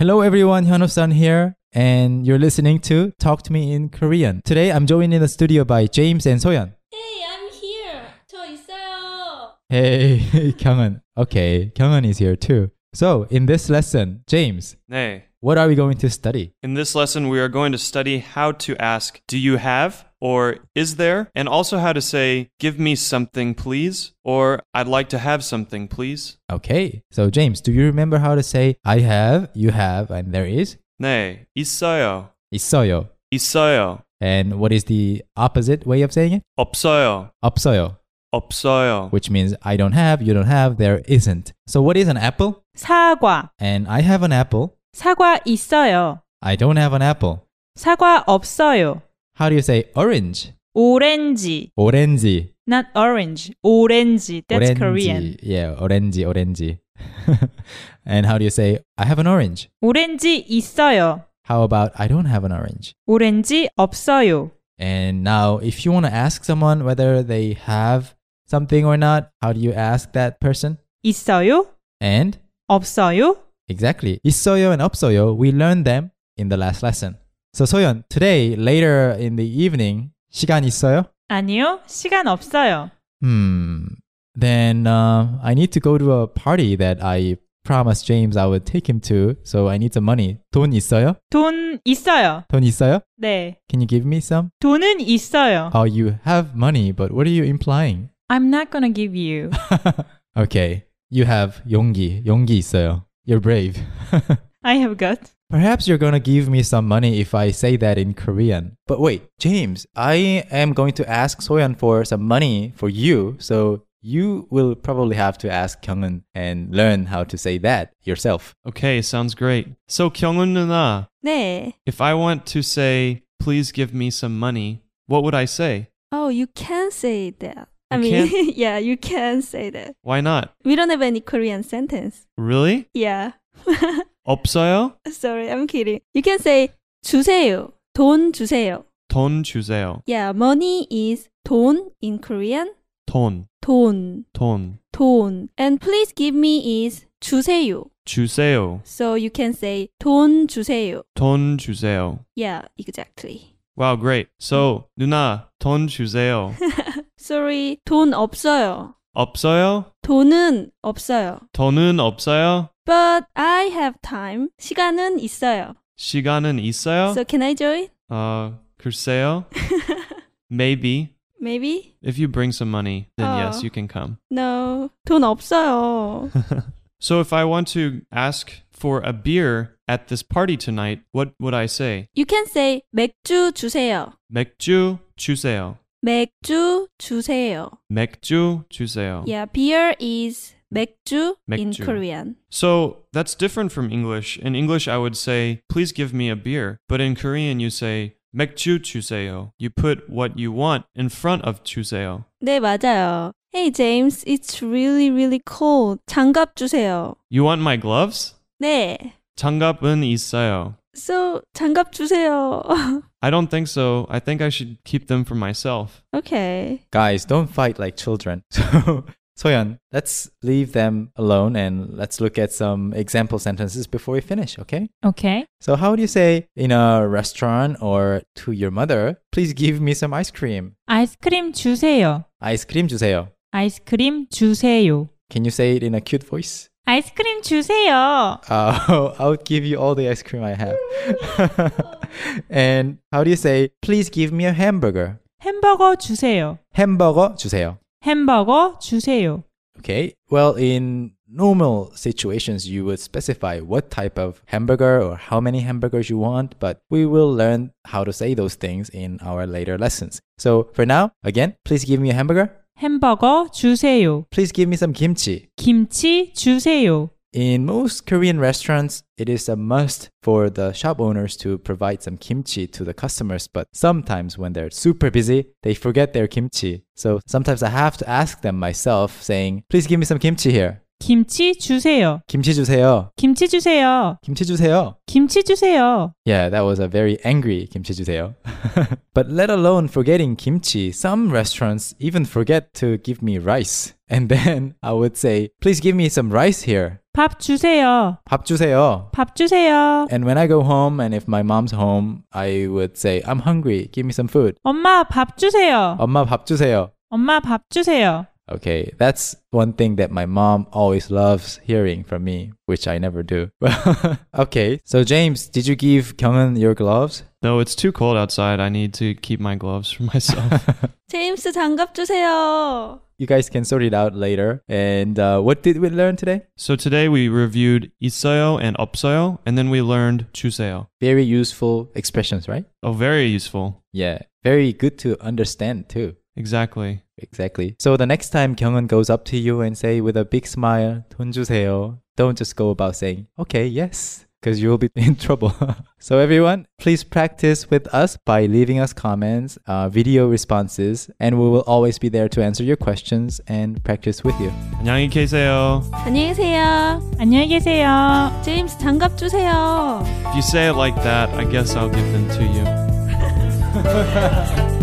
Hello everyone, Hyunwoo-san here, and you're listening to Talk to Me in Korean. Today I'm joined in the studio by James and Soyeon. Hey, I'm here. 저 있어요. Hey, Kyunghan. Okay, Kyunghan is here too. So, in this lesson, James, 네. what are we going to study? In this lesson, we are going to study how to ask, do you have? Or is there? And also how to say, give me something, please. Or I'd like to have something, please. Okay, so James, do you remember how to say I have, you have, and there is? 네. 있어요. 있어요. 있어요. And what is the opposite way of saying it? 없어요. 없어요, 없어요. which means I don't have, you don't have, there isn't. So what is an apple? 사과. And I have an apple. 사과 있어요. I don't have an apple. 사과 없어요. How do you say orange? 오렌지. 오렌지. Not orange. 오렌지. That's 오렌지. Korean. Yeah, 오렌지. And how do you say I have an orange? 오렌지 있어요. How about I don't have an orange? 오렌지 없어요. And now if you want to ask someone whether they have something or not, how do you ask that person? 있어요? And 없어요? exactly. 있어요 and 없어요, we learned them in the last lesson. So Soyeon, today, later in the evening, 시간 있어요? 아니요. 시간 없어요. Then I need to go to a party that I promised James I would take him to. So I need some money. 돈 있어요? 돈 있어요. 돈 있어요? 네. Can you give me some? 돈은 있어요. Oh, you have money, but what are you implying? I'm not gonna give you. Okay, you have 용기. 용기 있어요. You're brave. I have got. Perhaps you're going to give me some money if I say that in Korean. But wait, James, I am going to ask Soyeon for some money for you. So you will probably have to ask Kyunghan and learn how to say that yourself. Okay, sounds great. So, 경은 누나, 네. if I want to say, please give me some money, what would I say? Oh, you can say that. I I mean, can't? yeah, you can say that. Why not? We don't have any Korean sentence. Really? Yeah. 없어요? Sorry, I'm kidding. You can say 주세요. 돈 주세요. 돈 주세요. Yeah, money is 돈 in Korean. 돈. 돈. 돈. 돈. And please give me is 주세요. 주세요. So you can say 돈 주세요. 돈 주세요. Yeah, exactly. Wow, great. So, 누나, 돈 주세요. Sorry, 돈 없어요. 없어요? 돈은 없어요. 돈은 없어요? But I have time. 시간은 있어요. 시간은 있어요? So can I join? 글쎄요. Maybe. Maybe? If you bring some money, then yes, Oh. you can come. No. 돈 없어요. So if I want to ask for a beer at this party tonight, what would I say? You can say 맥주 주세요. 맥주 주세요. 맥주 주세요. 맥주 주세요. Yeah, beer is 맥주 in 맥주. Korean. So that's different from English. In English, I would say, please give me a beer. But in Korean, you say, 맥주 주세요. You put what you want in front of 주세요. 네, 맞아요. Hey James, it's really really cold. 장갑 주세요. You want my gloves? 네. 장갑은 있어요. So 장갑 주세요. I don't think so. I think I should keep them for myself. Okay. Guys, don't fight like children. So, Soyeon, let's leave them alone and let's look at some example sentences before we finish, okay? Okay. So how do you say in a restaurant or to your mother, please give me some ice cream? 아이스크림 주세요. 아이스크림 주세요. 아이스크림 주세요. Can you say it in a cute voice? 아이스크림 주세요. I'll give you all the ice cream I have. And how do you say, please give me a hamburger? 햄버거 주세요. 햄버거 주세요. 햄버거 주세요. Okay, well, in normal situations, you would specify what type of hamburger or how many hamburgers you want, but we will learn how to say those things in our later lessons. So for now, again, please give me a hamburger. 햄버거 주세요. Please give me some kimchi. 김치 주세요. In most Korean restaurants, it is a must for the shop owners to provide some kimchi to the customers, but sometimes when they're super busy, they forget their kimchi. So sometimes I have to ask them myself, saying, please give me some kimchi here. 김치 주세요. 김치 주세요. 김치 주세요. 김치 주세요. 김치 주세요. Yeah, that was a very angry 김치 주세요. But let alone forgetting kimchi, some restaurants even forget to give me rice. And then I would say, please give me some rice here. 밥 주세요. 밥 주세요. 밥 주세요. And when I go home and if my mom's home, I would say, I'm hungry. Give me some food. 엄마 밥 주세요. 엄마 밥 주세요. 엄마 밥 주세요. Okay, that's one thing that my mom always loves hearing from me, which I never do. Okay, so James, did you give Kyunghan your gloves? No, it's too cold outside. I need to keep my gloves for myself. 제임스 장갑 주세요. You guys can sort it out later. And what did we learn today? So today we reviewed 있어요 and 없어요, and then we learned 주세요. Very useful expressions, right? Oh, very useful. Yeah, very good to understand too. Exactly. Exactly. So the next time Kyunghan goes up to you and say with a big smile, 돈 주세요, don't just go about saying, okay, yes, because you'll be in trouble. So everyone, please practice with us by leaving us comments, video responses, and we will always be there to answer your questions and practice with you. 안녕히 계세요. 안녕히 계세요. 안녕히 계세요. 제임스 장갑 주세요. If you say it like that, I guess I'll give them to you.